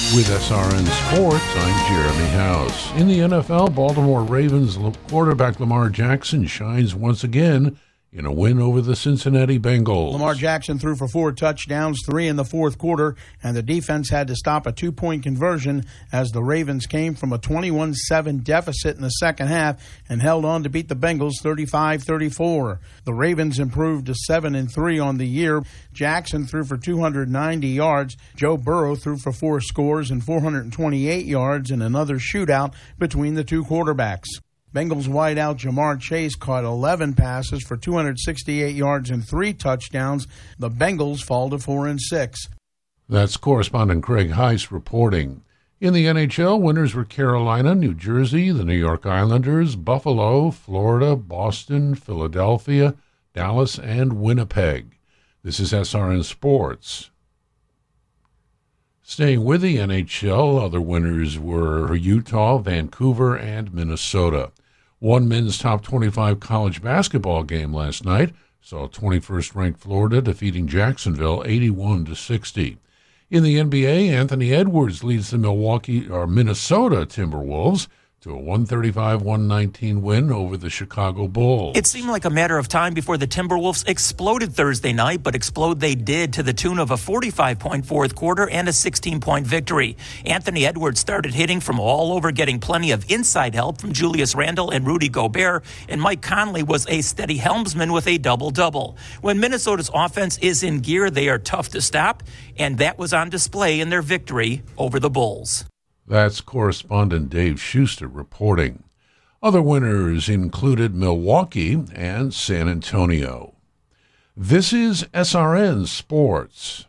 With SRN Sports, I'm Jeremy House. In the NFL, Baltimore Ravens quarterback Lamar Jackson shines once again in a win over the Cincinnati Bengals. Lamar Jackson threw for 4 touchdowns, 3 in the fourth quarter, and the defense had to stop a 2-point conversion as the Ravens came from a 21-7 deficit in the second half and held on to beat the Bengals 35-34. The Ravens improved to 7-3 on the year. Jackson threw for 290 yards. Joe Burrow threw for 4 scores and 428 yards in another shootout between the two quarterbacks. Bengals wideout Jamar Chase caught 11 passes for 268 yards and 3 touchdowns. The Bengals fall to 4-6. That's correspondent Craig Heiss reporting. In the NHL, winners were Carolina, New Jersey, the New York Islanders, Buffalo, Florida, Boston, Philadelphia, Dallas, and Winnipeg. This is SRN Sports. Staying with the NHL, other winners were Utah, Vancouver, and Minnesota. One men's top 25 college basketball game last night saw 21st-ranked Florida defeating Jacksonville 81-60. In the NBA, Anthony Edwards leads the Minnesota Timberwolves to a 135-119 win over the Chicago Bulls. It seemed like a matter of time before the Timberwolves exploded Thursday night, but explode they did to the tune of a 45-point fourth quarter and a 16-point victory. Anthony Edwards started hitting from all over, getting plenty of inside help from Julius Randle and Rudy Gobert, and Mike Conley was a steady helmsman with a double-double. When Minnesota's offense is in gear, they are tough to stop, and that was on display in their victory over the Bulls. That's correspondent Dave Schuster reporting. Other winners included Milwaukee and San Antonio. This is SRN Sports.